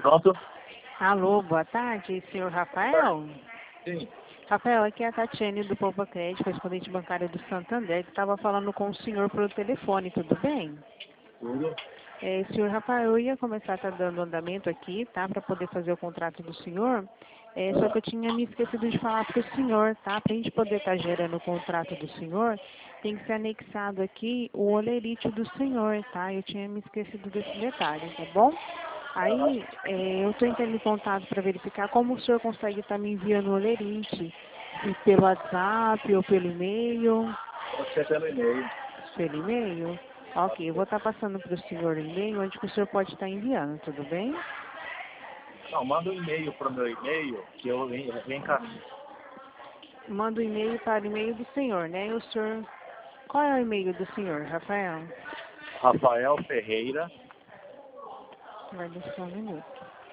Pronto? Alô, boa tarde, senhor Rafael? Sim. Rafael, aqui é a Tatiane do Poupa Crédito, correspondente bancária do Santander, que estava falando com o senhor pelo telefone, tudo bem? Tudo. Senhor Rafael, eu ia começar a estar dando andamento aqui, tá, para poder fazer o contrato do senhor, só que eu tinha me esquecido de falar para o senhor, tá, para a gente poder estar gerando o contrato do senhor, tem que ser anexado aqui o holerite do senhor, tá, eu tinha me esquecido desse detalhe, tá bom? Aí, eu estou entrando em contato para verificar como o senhor consegue estar me enviando o holerite, se pelo WhatsApp ou pelo e-mail. Pode ser pelo e-mail. Pelo e-mail? Ok, eu vou estar passando para o senhor o e-mail, onde que o senhor pode estar enviando, tudo bem? Não, manda um e-mail para o meu e-mail que eu encaminho. Manda o e-mail para o e-mail do senhor, né? E o senhor... Qual é o e-mail do senhor, Rafael? Rafael Ferreira. Vai deixar um minuto.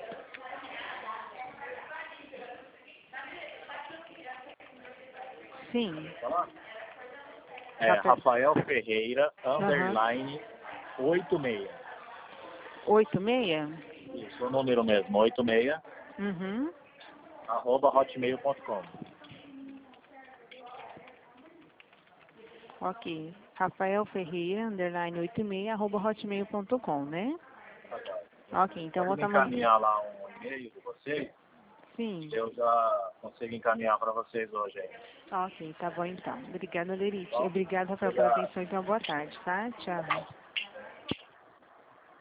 Sim. Rafael Ferreira, underline 86. 86? Isso, o número mesmo, 86, Uhum. @hotmail.com. Ok. Rafael Ferreira, underline 86, @hotmail.com, né? Ok, então vou Pode me estar mandando... encaminhar lá um e-mail de vocês? Sim. Eu já consigo encaminhar para vocês hoje aí. Ok, tá bom então. Obrigada, Lerite. Bom, Obrigada, Rafael, pela obrigado. atenção e uma boa tarde, tá? Tchau.